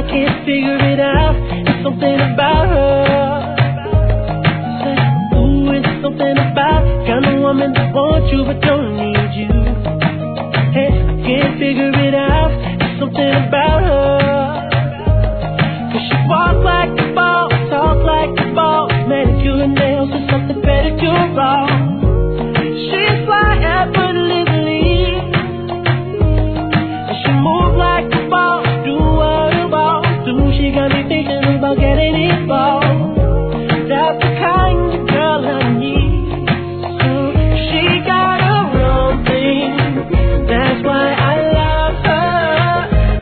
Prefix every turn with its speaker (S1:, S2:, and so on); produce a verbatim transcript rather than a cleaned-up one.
S1: can't figure it out. It's something about her. Say, ooh, it's something about kind of woman that wants you but don't need you. Hey, I can't figure it out. It's something about her. Cause she walk like a boss, talk like a boss, manicure and nails or something pedicure wrong. She's fly effortlessly, and she move like a boss, do what a boss do. She got me thinking about getting involved.